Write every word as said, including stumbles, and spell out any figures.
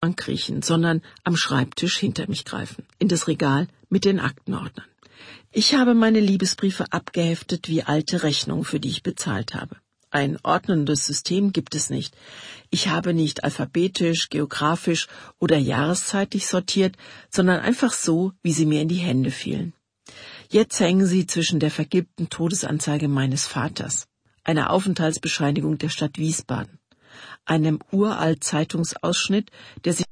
Bank kriechen, sondern am Schreibtisch hinter mich greifen, in das Regal mit den Aktenordnern. Ich habe meine Liebesbriefe abgeheftet wie alte Rechnungen, für die ich bezahlt habe. Ein ordnendes System gibt es nicht. Ich habe nicht alphabetisch, geografisch oder jahreszeitlich sortiert, sondern einfach so, wie sie mir in die Hände fielen. Jetzt hängen sie zwischen der vergilbten Todesanzeige meines Vaters, einer Aufenthaltsbescheinigung der Stadt Wiesbaden, einem uralt Zeitungsausschnitt, der sich